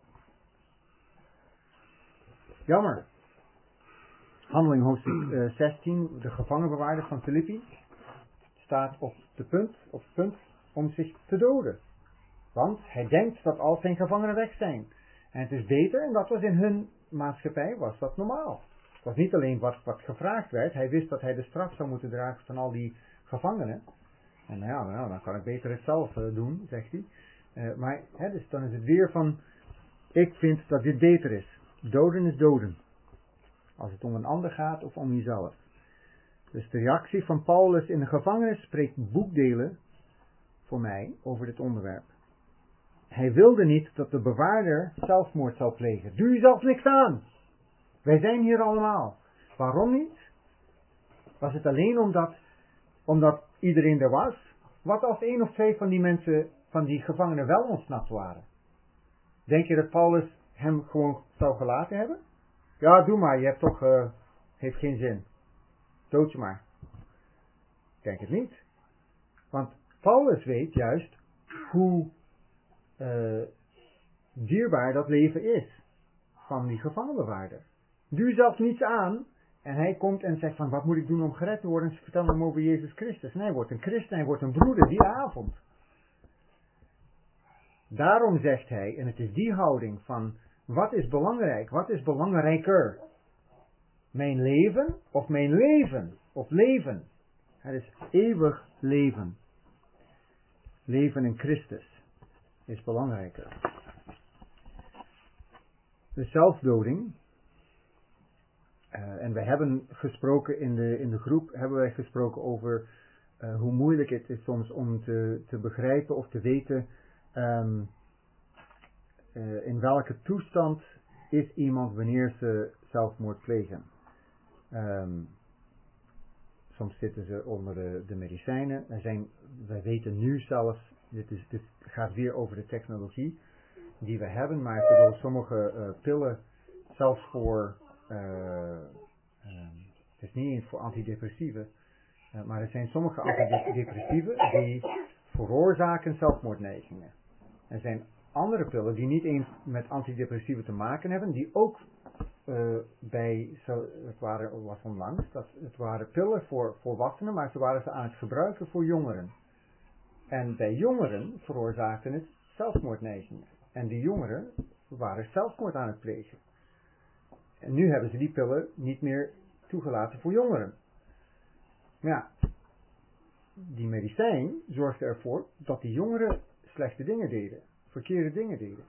Jammer. Handeling hoofdstuk 16. De gevangenbewaarder van Filippi staat op het punt om zich te doden. Want hij denkt dat al zijn gevangenen weg zijn. En het is beter, en dat was in hun maatschappij, was dat normaal. Het was niet alleen wat gevraagd werd. Hij wist dat hij de straf zou moeten dragen van al die gevangenen. En nou, dan kan ik beter het zelf doen, zegt hij. Dus dan is het weer van, ik vind dat dit beter is. Doden is doden. Als het om een ander gaat of om jezelf. Dus de reactie van Paulus in de gevangenis spreekt boekdelen voor mij over dit onderwerp. Hij wilde niet dat de bewaarder zelfmoord zou plegen. Doe jezelf niks aan. Wij zijn hier allemaal. Waarom niet? Was het alleen omdat iedereen er was? Wat als 1 of 2 van die mensen, van die gevangenen wel ontsnapt waren? Denk je dat Paulus hem gewoon zou gelaten hebben? Ja, doe maar, je hebt toch, heeft geen zin. Dood je maar. Ik denk het niet. Want Paulus weet juist hoe dierbaar dat leven is van die gevangenbewaarder. Doe jezelf niets aan en hij komt en zegt van wat moet ik doen om gered te worden? En ze vertellen hem over Jezus Christus. En hij wordt een christen, hij wordt een broeder die avond. Daarom zegt hij, en het is die houding van Wat is belangrijk? Wat is belangrijker? Mijn leven of mijn leven? Of leven? Het is eeuwig leven. Leven in Christus is belangrijker. De zelfdoding. En we hebben gesproken in de groep, hebben wij gesproken over hoe moeilijk het is soms om te begrijpen of te weten in welke toestand is iemand wanneer ze zelfmoord plegen. Soms zitten ze onder de medicijnen. Wij weten nu zelfs, dit gaat weer over de technologie die we hebben, maar door sommige pillen, zelfs voor, het is niet eens voor antidepressieven, maar er zijn sommige antidepressieven die veroorzaken zelfmoordneigingen. Er zijn andere pillen die niet eens met antidepressieven te maken hebben, die ook was onlangs, het waren pillen voor volwassenen, maar ze waren aan het gebruiken voor jongeren. En bij jongeren veroorzaakten het zelfmoordneigingen. En die jongeren waren zelfmoord aan het plegen. En nu hebben ze die pillen niet meer toegelaten voor jongeren. Maar ja, die medicijn zorgde ervoor dat die jongeren slechte dingen deden, verkeerde dingen deden.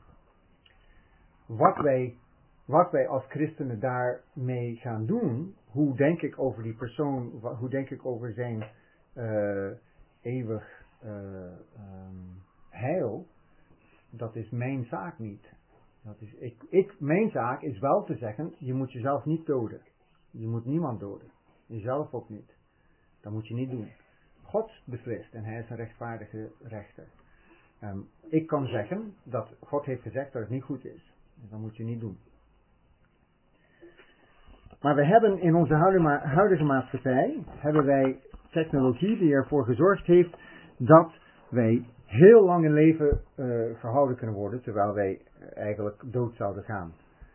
Wat wij als christenen daarmee gaan doen, hoe denk ik over die persoon, hoe denk ik over zijn eeuwig heil, dat is mijn zaak niet. Mijn zaak is wel te zeggen, je moet jezelf niet doden. Je moet niemand doden. Jezelf ook niet. Dat moet je niet doen. God beslist en hij is een rechtvaardige rechter. Ik kan zeggen dat God heeft gezegd dat het niet goed is. En dat moet je niet doen. Maar we hebben in onze huidige maatschappij, hebben wij technologie die ervoor gezorgd heeft dat wij heel lang in leven gehouden kunnen worden, terwijl wij eigenlijk dood zouden gaan.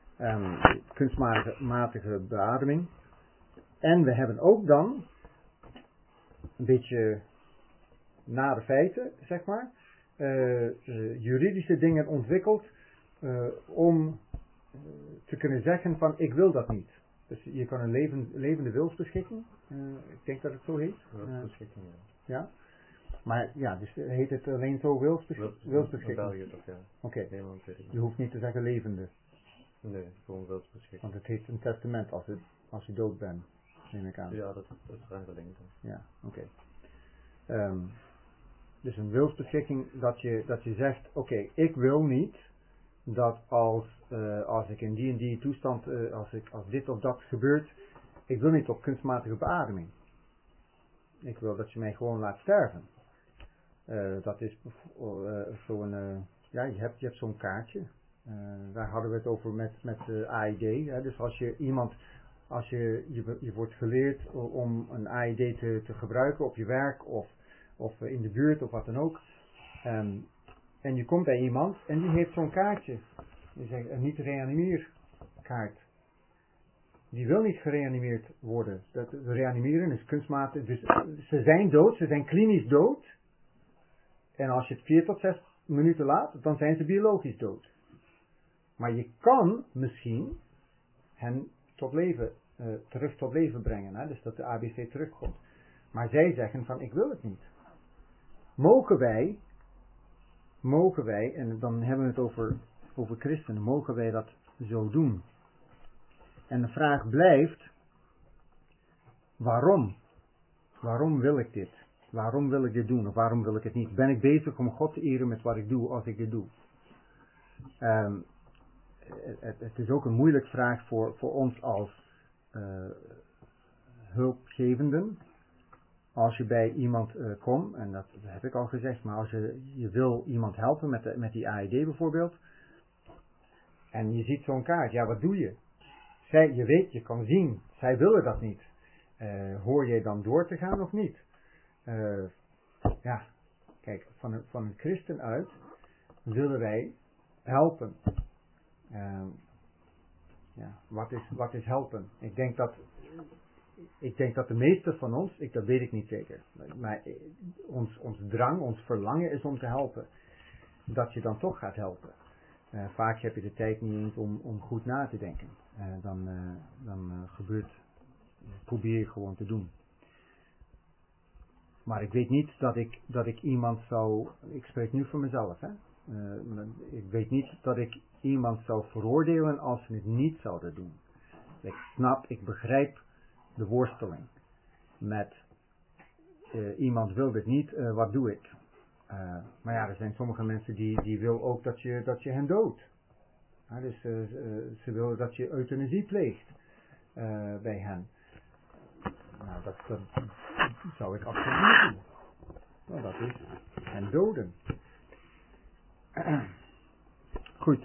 Kunstmatige beademing. En we hebben ook dan, een beetje na de feiten, zeg maar, juridische dingen ontwikkeld om te kunnen zeggen van ik wil dat niet. Dus je kan een levende wilsbeschikking, ik denk dat het zo heet. Wilsbeschikking, ja. Maar ja, dus heet het alleen zo wilsbeschikking? België toch, ja. Oké. Je hoeft niet te zeggen levende. Nee, gewoon wilsbeschikking. Want het heet een testament als je dood bent, neem ik aan. Ja, dat is verlengd. Ja, oké. Dus een wilsbeschikking dat je zegt, oké, ik wil niet dat als ik in die en die toestand, als dit of dat gebeurt, ik wil niet op kunstmatige beademing. Ik wil dat je mij gewoon laat sterven. Dat is zo'n, je hebt zo'n kaartje. Daar hadden we het over met AED. Hè. Dus als je wordt geleerd om een AED te gebruiken op je werk of in de buurt of wat dan ook. En je komt bij iemand en die heeft zo'n kaartje. Die zegt een niet-reanimeerkaart. Die wil niet gereanimeerd worden. Dat reanimeren is kunstmatig. Dus ze zijn dood, ze zijn klinisch dood. En als je het 4 tot 6 minuten laat, dan zijn ze biologisch dood. Maar je kan misschien hen terug tot leven brengen. Hè? Dus dat de ABC terugkomt. Maar zij zeggen van ik wil het niet. Mogen wij, en dan hebben we het over christenen, mogen wij dat zo doen? En de vraag blijft, waarom? Waarom wil ik dit? Waarom wil ik dit doen of waarom wil ik het niet? Ben ik bezig om God te eren met wat ik doe als ik dit doe? Het is ook een moeilijke vraag voor ons als hulpgevenden. Als je bij iemand komt, en dat heb ik al gezegd, maar als je wil iemand helpen met die AED bijvoorbeeld, en je ziet zo'n kaart, ja wat doe je? Je weet, je kan zien, zij willen dat niet. Hoor je dan door te gaan of niet? Kijk, van een christen uit willen wij helpen. Wat is helpen? Ik denk dat de meeste van ons, dat weet ik niet zeker, maar ons drang, ons verlangen is om te helpen. Dat je dan toch gaat helpen. Vaak heb je de tijd niet eens om goed na te denken. Dan probeer je gewoon te doen. Maar ik weet niet dat ik iemand zou, ik spreek nu voor mezelf, hè. Ik weet niet dat ik iemand zou veroordelen als ze het niet zouden doen. Ik begrijp de worsteling met iemand wil dit niet, wat doe ik? Maar ja, er zijn sommige mensen die wil ook dat je hen doodt. Dus ze willen dat je euthanasie pleegt bij hen. Nou, dat zou ik absoluut niet doen. Nou, dat is hen doden. Goed.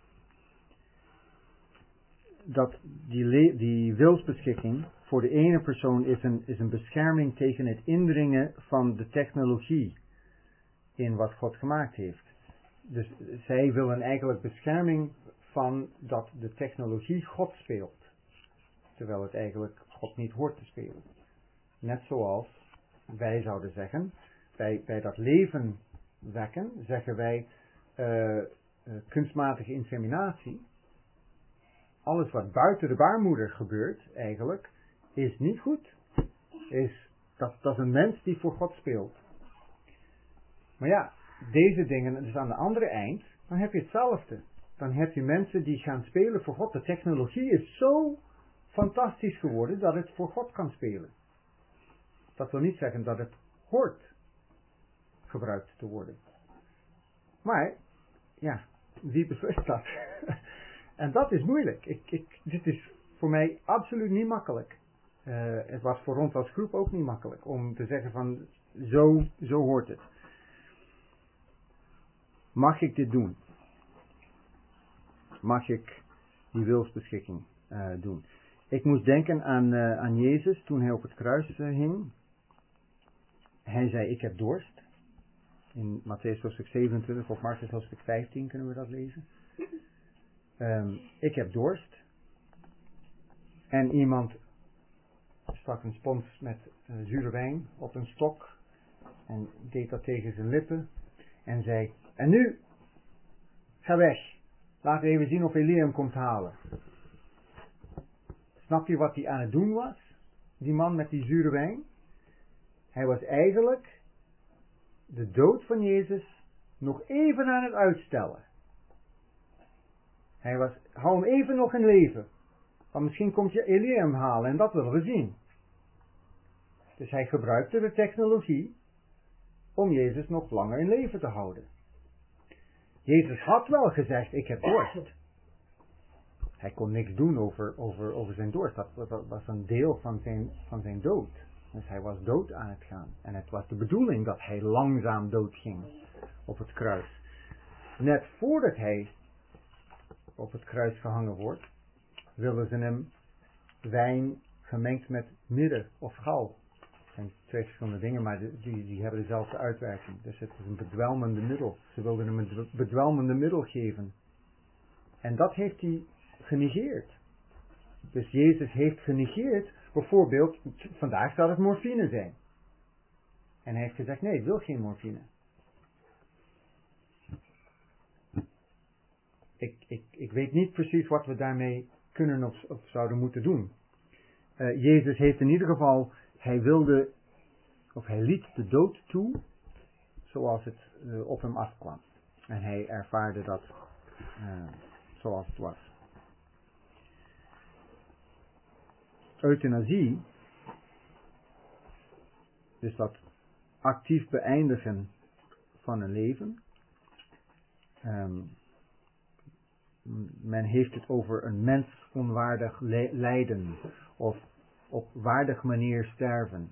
Die wilsbeschikking voor de ene persoon is een bescherming tegen het indringen van de technologie in wat God gemaakt heeft. Dus zij willen eigenlijk bescherming van dat de technologie God speelt. Terwijl het eigenlijk God niet hoort te spelen. Net zoals wij zouden zeggen, bij dat leven wekken, zeggen wij kunstmatige inseminatie. Alles wat buiten de baarmoeder gebeurt, eigenlijk, is niet goed. Dat is een mens die voor God speelt. Maar ja, deze dingen, dus aan de andere eind, dan heb je hetzelfde. Dan heb je mensen die gaan spelen voor God. De technologie is zo fantastisch geworden dat het voor God kan spelen. Dat wil niet zeggen dat het hoort gebruikt te worden. Maar, ja, wie beslist dat? En dat is moeilijk. Dit is voor mij absoluut niet makkelijk. Het was voor ons als groep ook niet makkelijk om te zeggen van zo hoort het. Mag ik dit doen? Mag ik die wilsbeschikking doen? Ik moest denken aan Jezus toen hij op het kruis hing. Hij zei, ik heb dorst. In Mattheüs hoofdstuk 27 of Marcus hoofdstuk 15 kunnen we dat lezen. Ik heb dorst. En iemand stak een spons met zure wijn op een stok. En deed dat tegen zijn lippen. En zei, en nu, ga weg. Laten we even zien of Elia hem komt halen. Snap je wat hij aan het doen was? Die man met die zure wijn. Hij was eigenlijk de dood van Jezus nog even aan het uitstellen. Hou hem even nog in leven. Want misschien komt je Elia hem halen en dat willen we zien. Dus hij gebruikte de technologie om Jezus nog langer in leven te houden. Jezus had wel gezegd, ik heb dorst. Hij kon niks doen over zijn dorst. Dat was een deel van zijn dood. Dus hij was dood aan het gaan. En het was de bedoeling dat hij langzaam doodging op het kruis. Net voordat hij op het kruis gehangen wordt, willen ze hem wijn gemengd met mirre of gal. Het zijn twee verschillende dingen, maar die hebben dezelfde uitwerking. Dus het is een bedwelmende middel. Ze wilden hem een bedwelmende middel geven. En dat heeft hij genegeerd. Dus Jezus heeft genegeerd, bijvoorbeeld, vandaag zou het morfine zijn. En hij heeft gezegd, nee, ik wil geen morfine. Ik weet niet precies wat we daarmee kunnen of zouden moeten doen. Jezus heeft in ieder geval, hij liet de dood toe, zoals het op hem afkwam. En hij ervaarde dat zoals het was. Euthanasie, dus dat actief beëindigen van een leven. Men heeft het over een mensonwaardig lijden of op waardig manier sterven.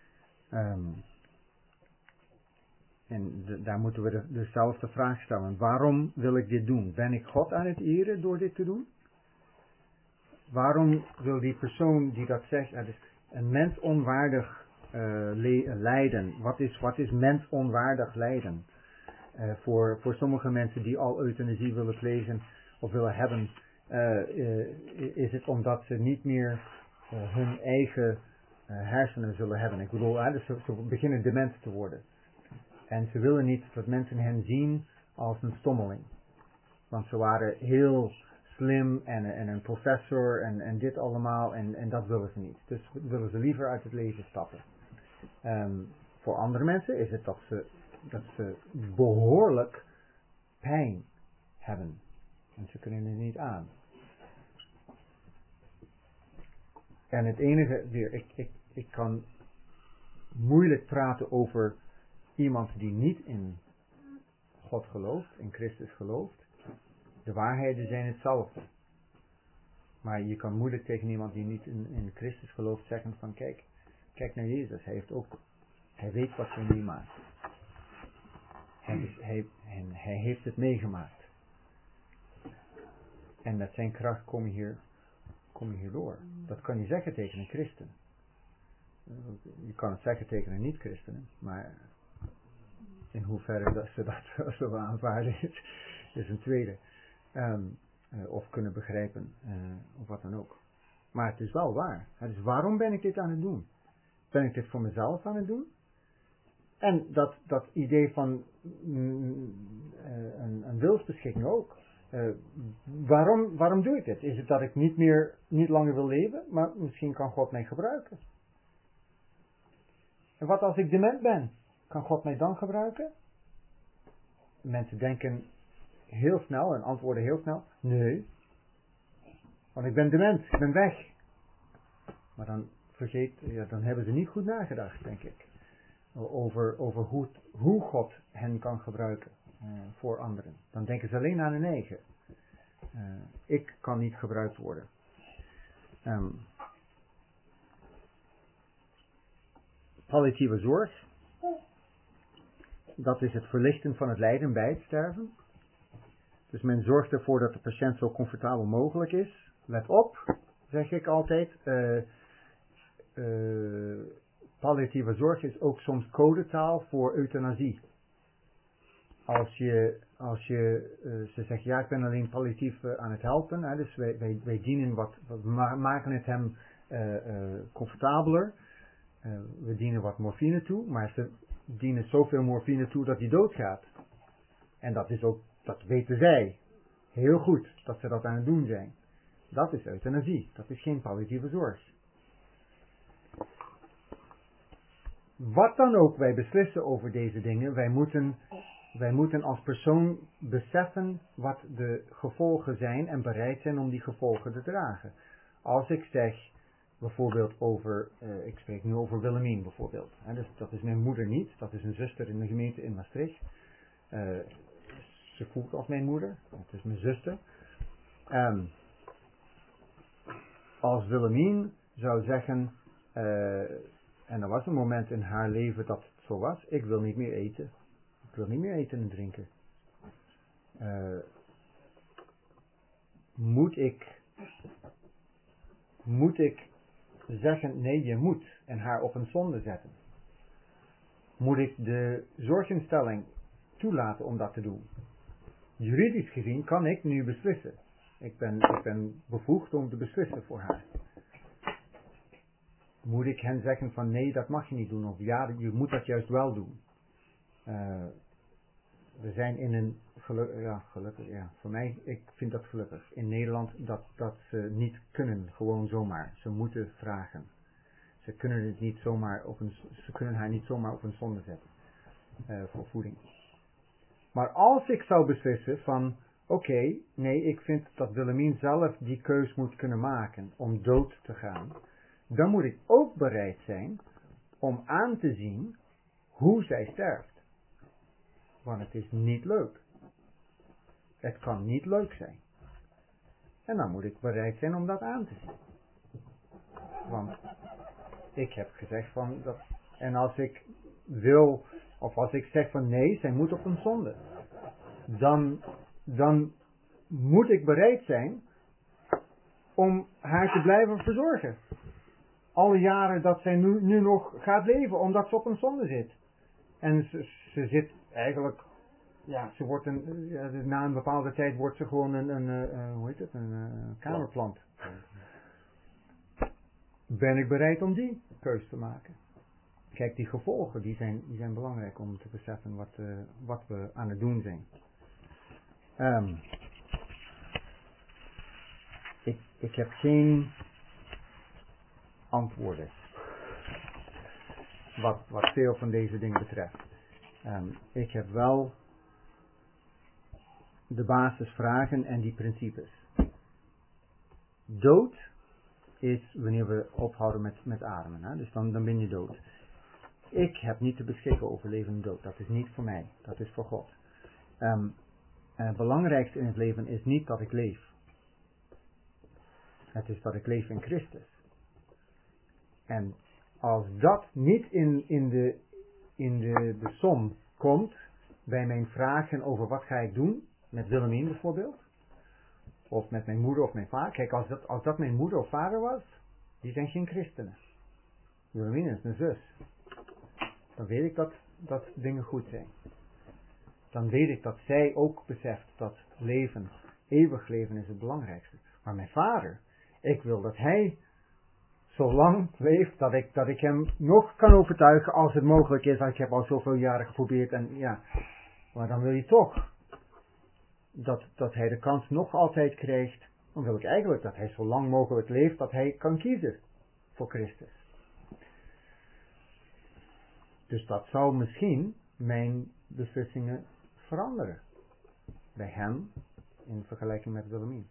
En daar moeten we dezelfde vraag stellen. Waarom wil ik dit doen? Ben ik God aan het eren door dit te doen? Waarom wil die persoon die dat zegt, het is een mensonwaardig lijden? Wat is mensonwaardig lijden? Voor sommige mensen die al euthanasie willen plegen of willen hebben, is het omdat ze niet meer hun eigen hersenen zullen hebben. Ik bedoel, dus ze beginnen dement te worden. En ze willen niet dat mensen hen zien als een stommeling. Want ze waren heel slim en een professor en dit allemaal en dat willen ze niet. Dus willen ze liever uit het leven stappen. Voor andere mensen is het dat ze behoorlijk pijn hebben. En ze kunnen het niet aan. En het enige, weer, ik kan moeilijk praten over iemand die niet in God gelooft, in Christus gelooft. De waarheden zijn hetzelfde. Maar je kan moeilijk tegen iemand die niet in Christus gelooft zeggen van kijk naar Jezus. Hij weet wat hij meemaakt. Hij heeft het meegemaakt. En met zijn kracht kom je hier door. Dat kan je zeggen tegen een christen. Je kan het zeggen tegen een niet-christen, maar in hoeverre dat ze dat zullen aanvaarden is een tweede. Of kunnen begrijpen, of wat dan ook. Maar het is wel waar. Dus waarom ben ik dit aan het doen? Ben ik dit voor mezelf aan het doen? En dat idee van een wilsbeschikking ook. Waarom doe ik dit? Is het dat ik niet langer wil leven, maar misschien kan God mij gebruiken? En wat als ik dement ben? Kan God mij dan gebruiken? Mensen denken heel snel en antwoorden heel snel, nee. Want ik ben dement, ik ben weg. Maar dan hebben ze niet goed nagedacht, denk ik. Over hoe God hen kan gebruiken voor anderen. Dan denken ze alleen aan hun eigen. Ik kan niet gebruikt worden. Palliatieve zorg. Dat is het verlichten van het lijden bij het sterven. Dus men zorgt ervoor dat de patiënt zo comfortabel mogelijk is. Let op, zeg ik altijd. Palliatieve zorg is ook soms codetaal voor euthanasie. Als je ze zegt, ja, ik ben alleen palliatief aan het helpen. Hè, dus wij dienen we maken het hem comfortabeler. We dienen wat morfine toe, maar ze dienen zoveel morfine toe dat hij doodgaat. En dat weten zij heel goed, dat ze dat aan het doen zijn. Dat is euthanasie, dat is geen palliatieve zorg. Wat dan ook wij beslissen over deze dingen, wij moeten als persoon beseffen wat de gevolgen zijn en bereid zijn om die gevolgen te dragen. Als ik zeg bijvoorbeeld ik spreek nu over Willemien bijvoorbeeld. Dus dat is mijn moeder niet, dat is een zuster in de gemeente in Maastricht. Ze voelt als mijn moeder, het is mijn zuster. Als Willemien zou zeggen, en er was een moment in haar leven dat het zo was, ik wil niet meer eten. Ik wil niet meer eten en drinken. Moet ik zeggen, nee, je moet, en haar op een zonde zetten? Moet ik de zorginstelling toelaten om dat te doen? Juridisch gezien kan ik nu beslissen. Ik ben bevoegd om te beslissen voor haar. Moet ik hen zeggen van nee, dat mag je niet doen, of ja, je moet dat juist wel doen? We zijn in een gelukkig, voor mij, ik vind dat gelukkig. In Nederland dat ze niet kunnen, gewoon zomaar. Ze moeten vragen. Ze kunnen haar niet zomaar op een zonde zetten voor voeding. Maar als ik zou beslissen van oké, nee, ik vind dat Willemien zelf die keus moet kunnen maken om dood te gaan, dan moet ik ook bereid zijn om aan te zien hoe zij sterft. Want het is niet leuk. Het kan niet leuk zijn. En dan moet ik bereid zijn om dat aan te zien. Want ik heb gezegd van dat. En als ik wil, of als ik zeg van nee, zij moet op een zonde. Dan moet ik bereid zijn om haar te blijven verzorgen. Alle jaren dat zij nu nog gaat leven, omdat ze op een zonde zit. En ze zit eigenlijk, ze wordt na een bepaalde tijd wordt ze gewoon een kamerplant. Ben ik bereid om die keus te maken? Kijk, die gevolgen, die zijn belangrijk om te beseffen wat we aan het doen zijn. ik heb geen antwoorden. Wat veel van deze dingen betreft. Ik heb wel de basisvragen en die principes. Dood is wanneer we ophouden met ademen. Hè? Dus dan ben je dood. Ik heb niet te beschikken over leven en dood. Dat is niet voor mij. Dat is voor God. Het belangrijkste in het leven is niet dat ik leef. Het is dat ik leef in Christus. En als dat niet in de som komt, bij mijn vragen over wat ga ik doen, met Willemien bijvoorbeeld, of met mijn moeder of mijn vader. Kijk, als dat mijn moeder of vader was, die zijn geen christenen. Willemien is mijn zus. Dan weet ik dat dingen goed zijn. Dan weet ik dat zij ook beseft dat leven, eeuwig leven is het belangrijkste. Maar mijn vader, ik wil dat hij zo lang leeft dat ik hem nog kan overtuigen als het mogelijk is. Ik heb al zoveel jaren geprobeerd en ja, maar dan wil je toch dat hij de kans nog altijd krijgt. Dan wil ik eigenlijk dat hij zo lang mogelijk leeft dat hij kan kiezen voor Christus. Dus dat zou misschien mijn beslissingen veranderen. Bij hem in vergelijking met Willemien.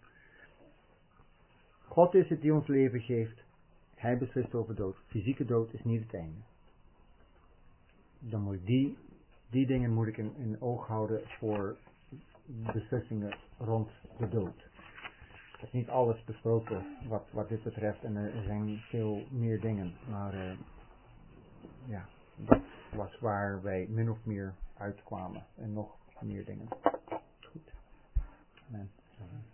God is het die ons leven geeft. Hij beslist over dood. Fysieke dood is niet het einde. Dan moet die dingen moet ik in oog houden voor beslissingen rond de dood. Ik heb niet alles besproken wat dit betreft en er zijn veel meer dingen. Maar ja, dat was waar wij min of meer uitkwamen. En nog meer dingen. Goed. Amen.